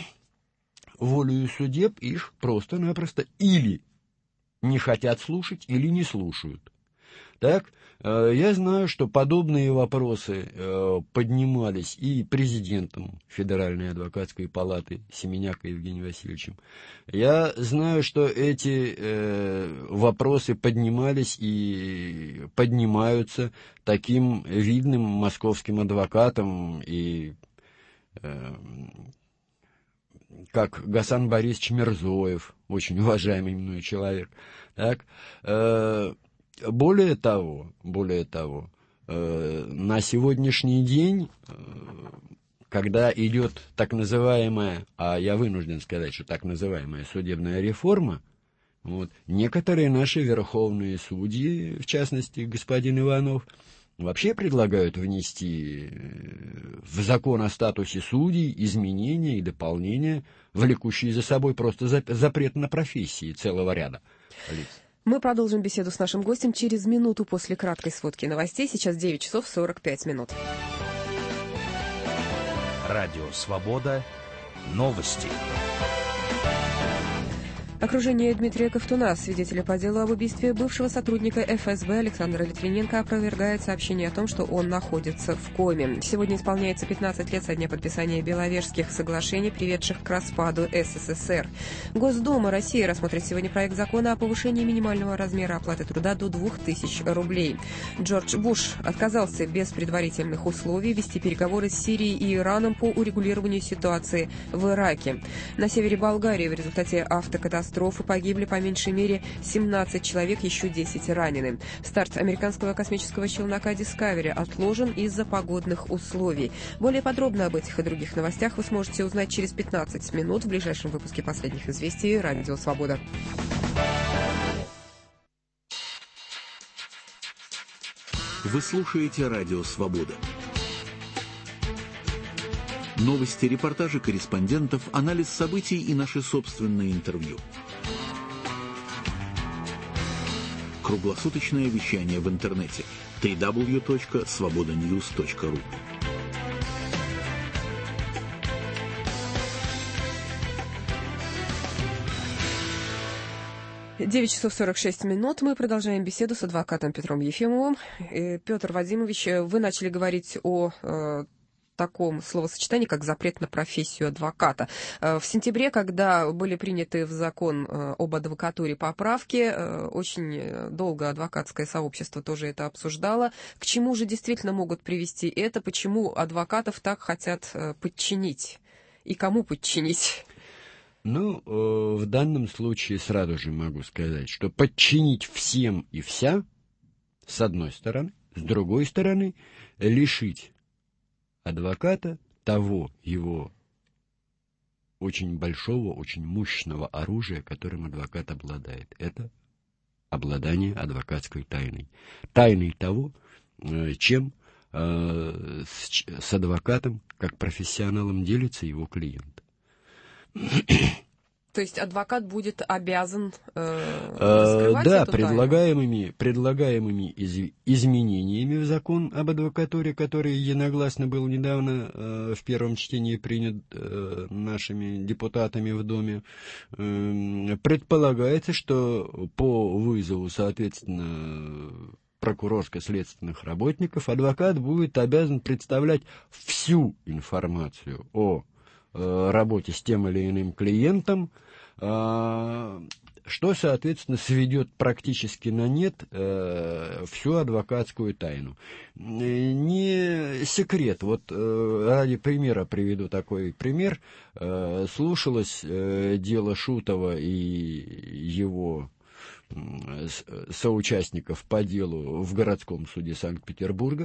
волею судеб их просто-напросто или не хотят слушать, или не слушают. Так, я знаю, что подобные вопросы поднимались и президентом Федеральной адвокатской палаты Семеняко Евгением Васильевичем. Я знаю, что эти вопросы поднимались и поднимаются таким видным московским адвокатом, и как Гасан Борисович Мирзоев, очень уважаемый мной человек. Так, более того, на сегодняшний день, когда идет так называемая, а я вынужден сказать, что так называемая судебная реформа, некоторые наши верховные судьи, в частности, господин Иванов, вообще предлагают внести в закон о статусе судей изменения и дополнения, влекущие за собой просто запрет на профессии целого ряда лиц. Мы продолжим беседу с нашим гостем через минуту после краткой сводки новостей. Сейчас 9 часов 45 минут. Радио «Свобода». Новости. Окружение Дмитрия Ковтуна, свидетеля по делу об убийстве бывшего сотрудника ФСБ Александра Литвиненко, опровергает сообщение о том, что он находится в коме. Сегодня исполняется 15 лет со дня подписания Беловежских соглашений, приведших к распаду СССР. Госдума России рассмотрит сегодня проект закона о повышении минимального размера оплаты труда до 2000 рублей. Джордж Буш отказался без предварительных условий вести переговоры с Сирией и Ираном по урегулированию ситуации в Ираке. На севере Болгарии в результате автокатастрофы авиакатастрофы. Погибли по меньшей мере 17 человек, еще 10 ранены. Старт американского космического челнока Discovery отложен из-за погодных условий. Более подробно об этих и других новостях вы сможете узнать через 15 минут в ближайшем выпуске последних известий «Радио Свобода». Вы слушаете «Радио Свобода». Новости, репортажи корреспондентов, анализ событий и наши собственные интервью. Круглосуточное вещание в интернете www.svobodanews.ru. 9 часов 46 минут. Мы продолжаем беседу с адвокатом Петром Ефимовым. Петр Вадимович, вы начали говорить о таком словосочетании, как запрет на профессию адвоката. В сентябре, когда были приняты в закон об адвокатуре поправки, очень долго адвокатское сообщество тоже это обсуждало. К чему же действительно могут привести это? Почему адвокатов так хотят подчинить? И кому подчинить? Ну, в данном случае сразу же могу сказать, что подчинить всем и вся, с одной стороны, с другой стороны, лишить адвоката того его очень большого, очень мощного оружия, которым адвокат обладает. Это обладание адвокатской тайной. Тайной того, чем с адвокатом, как профессионалом, делится его клиент. То есть адвокат будет обязан раскрывать да, эту предлагаемыми изменениями в закон об адвокатуре, который единогласно был недавно в первом чтении принят нашими депутатами в Доме, предполагается, что по вызову, соответственно, прокурорско-следственных работников адвокат будет обязан представлять всю информацию о работе с тем или иным клиентом, что, соответственно, сведет практически на нет всю адвокатскую тайну. Не секрет, вот ради примера приведу такой пример. Слушалось дело Шутова и его соучастников по делу в городском суде Санкт-Петербурга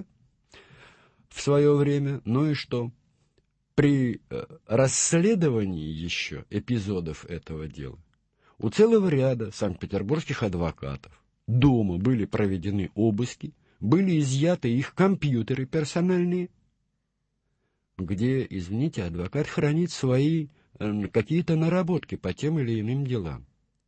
в свое время. Ну и что? При расследовании еще эпизодов этого дела у целого ряда санкт-петербургских адвокатов дома были проведены обыски, были изъяты их компьютеры персональные, где, извините, адвокат хранит свои какие-то наработки по тем или иным делам,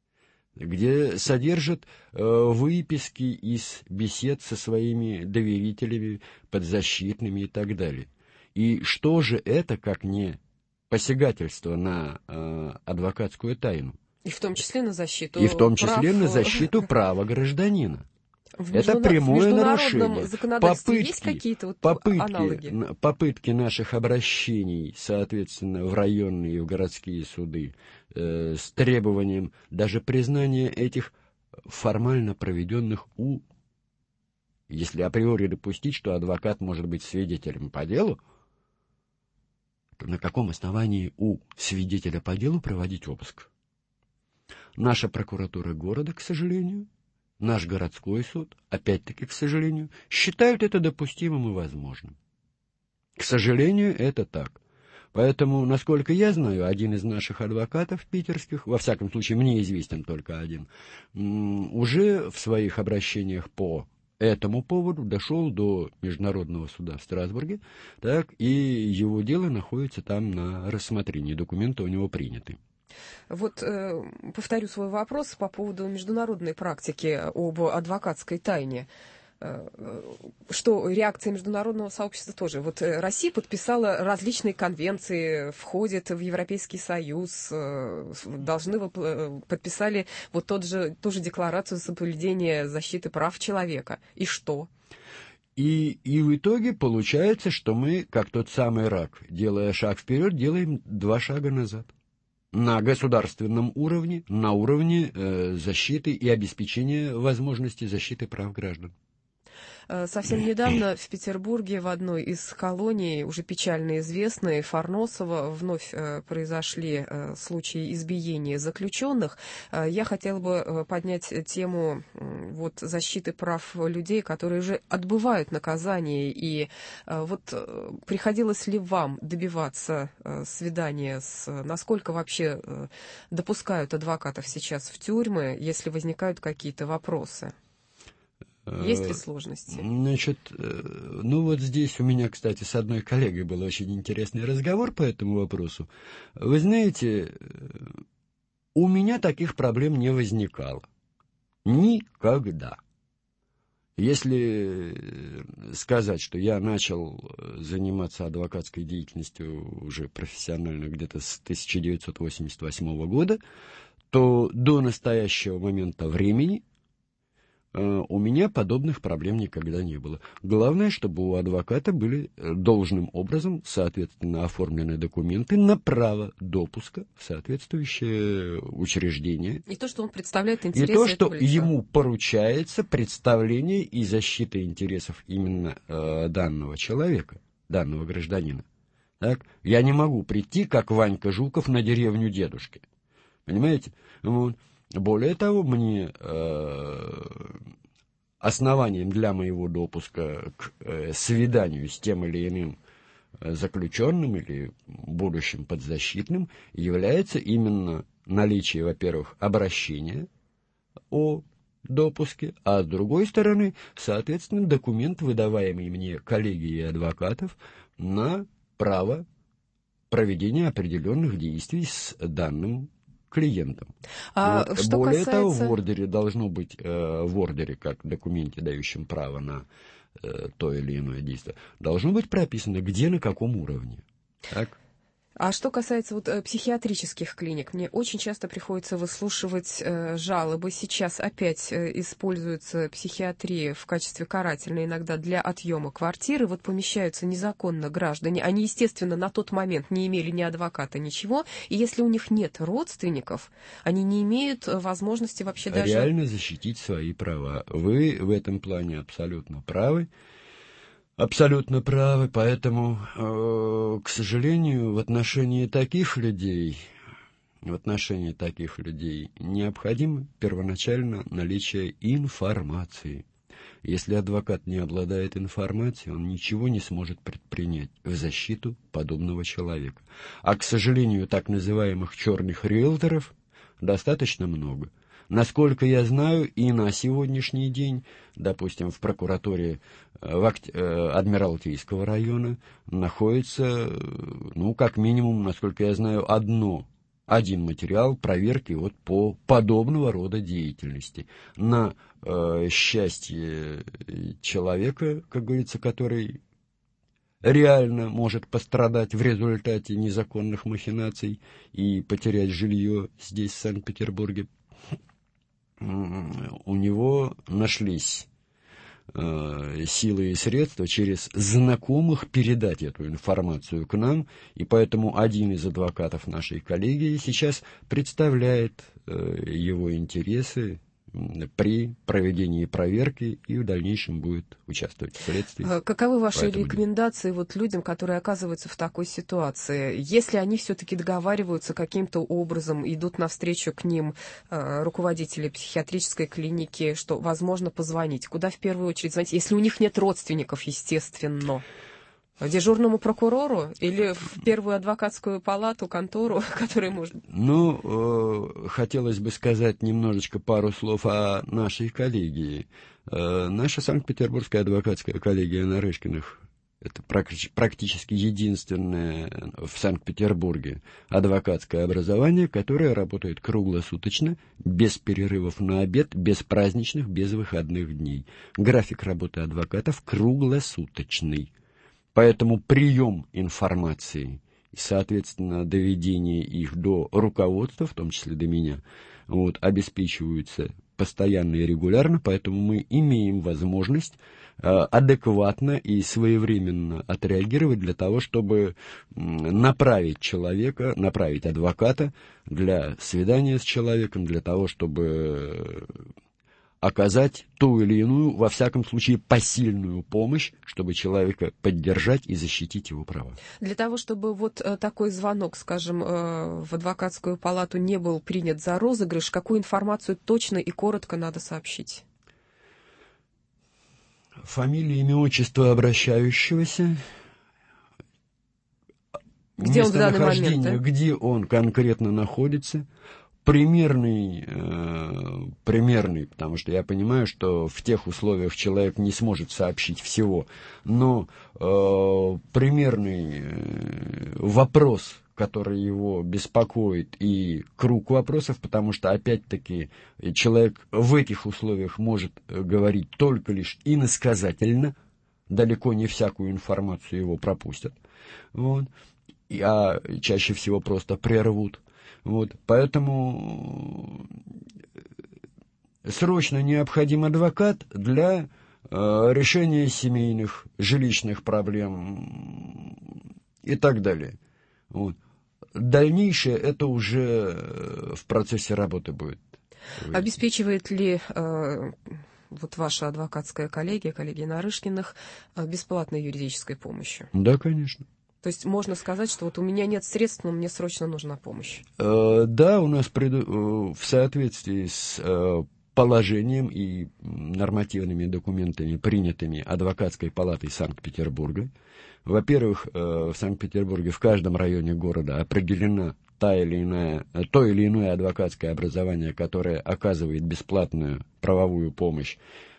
где содержит выписки из бесед со своими доверителями, подзащитными и так далее. И что же это, как не посягательство на адвокатскую тайну? И в том числе на защиту И в том числе на защиту права гражданина. Это в прямое международном законодательстве есть какие-то аналоги? Попытки наших обращений, соответственно, в районные и в городские суды с требованием даже признания этих формально проведенных если априори допустить, что адвокат может быть свидетелем по делу, то на каком основании у свидетеля по делу проводить обыск? Наша прокуратура города, к сожалению, наш городской суд, опять-таки, к сожалению, считают это допустимым и возможным. К сожалению, это так. Поэтому, насколько я знаю, один из наших адвокатов питерских, во всяком случае, мне известен только один, уже в своих обращениях по этому поводу дошел до Международного суда в Страсбурге, так, и его дело находится там на рассмотрении, документы у него приняты. Вот повторю свой вопрос по поводу международной практики об адвокатской тайне. Что реакция международного сообщества тоже. Вот Россия подписала различные конвенции, входит в Европейский Союз, подписали вот ту же декларацию соблюдения защиты прав человека. И что? И в итоге получается, что мы, как тот самый рак, делая шаг вперед, делаем 2 шага назад. На государственном уровне, на уровне защиты и обеспечения возможности защиты прав граждан. Совсем недавно в Петербурге в одной из колоний, уже печально известной, Фарносово, вновь произошли случаи избиения заключенных. Я хотела бы поднять тему вот защиты прав людей, которые уже отбывают наказание. И вот приходилось ли вам добиваться свидания насколько вообще допускают адвокатов сейчас в тюрьмы, если возникают какие-то вопросы? Есть ли сложности? Значит, ну вот здесь у меня, кстати, с одной коллегой был очень интересный разговор по этому вопросу. Вы знаете, у меня таких проблем не возникало. Никогда. Если сказать, что я начал заниматься адвокатской деятельностью уже профессионально где-то с 1988 года, то до настоящего момента времени у меня подобных проблем никогда не было. Главное, чтобы у адвоката были должным образом, соответственно, оформлены документы на право допуска в соответствующее учреждение. И то, что он представляет интересы этого лица. И то, что лица. Ему поручается представление и защита интересов именно данного человека, данного гражданина. Так? Я не могу прийти, как Ванька Жуков, на деревню дедушки. Понимаете? Вот. Более того, мне основанием для моего допуска к свиданию с тем или иным заключенным или будущим подзащитным является именно наличие, во-первых, обращения о допуске, а с другой стороны, соответственно, документ, выдаваемый мне коллегией адвокатов на право проведения определенных действий с данным клиентам. Вот. Что Более касается... того, в ордере должно быть, в ордере, как документе, дающем право на то или иное действие, должно быть прописано, где, на каком уровне. Так? А что касается вот психиатрических клиник, мне очень часто приходится выслушивать жалобы. Сейчас опять используется психиатрия в качестве карательной иногда для отъема квартиры. Вот помещаются незаконно граждане. Они, естественно, на тот момент не имели ни адвоката, ничего. И если у них нет родственников, они не имеют возможности вообще даже... Реально защитить свои права. Вы в этом плане абсолютно правы. Абсолютно правы, поэтому, к сожалению, в отношении таких людей необходимо первоначально наличие информации. Если адвокат не обладает информацией, он ничего не сможет предпринять в защиту подобного человека. А, к сожалению, так называемых черных риэлторов достаточно много. Насколько я знаю, и на сегодняшний день, допустим, в прокуратуре Адмиралтейского района находится, ну, как минимум, насколько я знаю, один материал проверки вот по подобного рода деятельности. На счастье человека, как говорится, который реально может пострадать в результате незаконных махинаций и потерять жилье здесь, в Санкт-Петербурге, у него нашлись силы и средства через знакомых передать эту информацию к нам, и поэтому один из адвокатов нашей коллегии сейчас представляет его интересы при проведении проверки и в дальнейшем будет участвовать в следствии. Каковы ваши рекомендации вот людям, которые оказываются в такой ситуации? Если они все-таки договариваются каким-то образом, идут навстречу к ним руководители психиатрической клиники, что возможно позвонить? Куда в первую очередь звонить? Если у них нет родственников, естественно. Дежурному прокурору или в первую адвокатскую палату, контору, которая может... Ну, хотелось бы сказать немножечко пару слов о нашей коллегии. Наша Санкт-Петербургская адвокатская коллегия Нарышкиных — это практически единственное в Санкт-Петербурге адвокатское образование, которое работает круглосуточно, без перерывов на обед, без праздничных, без выходных дней. График работы адвокатов круглосуточный. Поэтому прием информации и, соответственно, доведение их до руководства, в том числе до меня, обеспечиваются постоянно и регулярно, поэтому мы имеем возможность адекватно и своевременно отреагировать для того, чтобы направить адвоката для свидания с человеком, для того, чтобы оказать ту или иную, во всяком случае, посильную помощь, чтобы человека поддержать и защитить его права. Для того, чтобы вот такой звонок, скажем, в адвокатскую палату не был принят за розыгрыш, какую информацию точно и коротко надо сообщить? Фамилия, имя, отчество обращающегося. Где он в данный момент? Да? Где он конкретно находится. Примерный, потому что я понимаю, что в тех условиях человек не сможет сообщить всего, но примерный вопрос, который его беспокоит, и круг вопросов, потому что, опять-таки, человек в этих условиях может говорить только лишь иносказательно, далеко не всякую информацию его пропустят, вот, а чаще всего просто прервут. Вот, поэтому срочно необходим адвокат для решения семейных, жилищных проблем и так далее. Вот. Дальнейшее это уже в процессе работы будет. Обеспечивает ли вот ваша адвокатская коллегия Нарышкиных, бесплатной юридической помощью? Да, конечно. То есть можно сказать, что вот у меня нет средств, но мне срочно нужна помощь. Да, у нас в соответствии с положением и нормативными документами, принятыми адвокатской палатой Санкт-Петербурга. Во-первых, в Санкт-Петербурге в каждом районе города определено то или иное адвокатское образование, которое оказывает бесплатную правовую помощь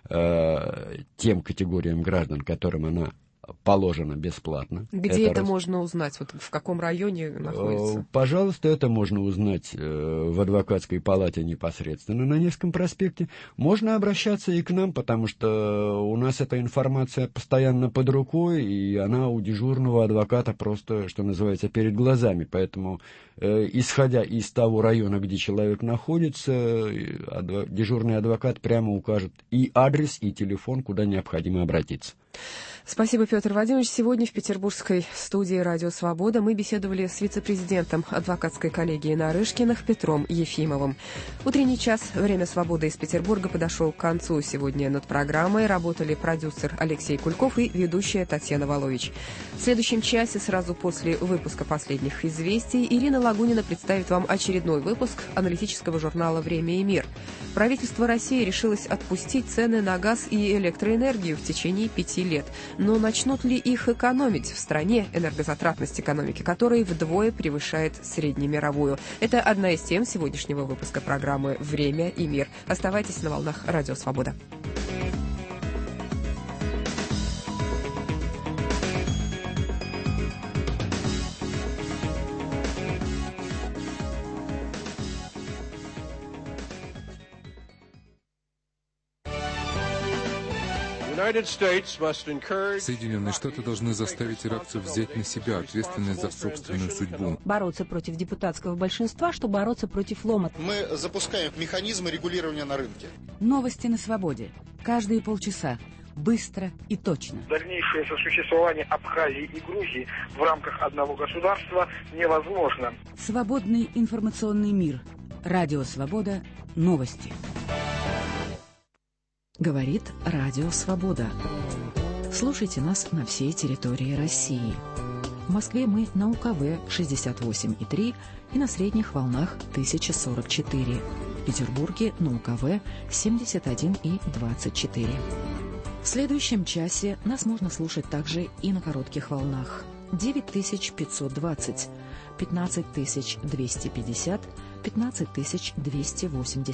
тем категориям граждан, которым она положено бесплатно. Где это можно узнать? Вот в каком районе находится? Пожалуйста, это можно узнать в адвокатской палате непосредственно на Невском проспекте. Можно обращаться и к нам, потому что у нас эта информация постоянно под рукой, и она у дежурного адвоката просто, что называется, перед глазами. Поэтому, исходя из того района, где человек находится, дежурный адвокат прямо укажет и адрес, и телефон, куда необходимо обратиться. Спасибо, Петр Вадимович. Сегодня в петербургской студии «Радио Свобода» мы беседовали с вице-президентом адвокатской коллегии Нарышкиных Петром Ефимовым. Утренний час «Время свободы» из Петербурга подошел к концу. Сегодня над программой работали продюсер Алексей Кульков и ведущая Татьяна Волович. В следующем часе, сразу после выпуска последних известий, Ирина Лагунина представит вам очередной выпуск аналитического журнала «Время и мир». Правительство России решилось отпустить цены на газ и электроэнергию в течение 5 лет. Но начнут ли их экономить в стране, энергозатратность экономики которой вдвое превышает среднемировую? Это одна из тем сегодняшнего выпуска программы «Время и мир». Оставайтесь на волнах «Радио Свобода». Соединенные Штаты должны заставить иракцев взять на себя ответственность за собственную судьбу. Бороться против депутатского большинства, чтобы бороться против лома. Мы запускаем механизмы регулирования на рынке. Новости на свободе. Каждые полчаса. Быстро и точно. Дальнейшее сосуществование Абхазии и Грузии в рамках одного государства невозможно. Свободный информационный мир. Радио Свобода. Новости. Говорит Радио Свобода. Слушайте нас на всей территории России. В Москве мы на УКВ 68,3 и на средних волнах 1044. В Петербурге на УКВ 71,24. В следующем часе нас можно слушать также и на коротких волнах. 9520, 15250, 15280.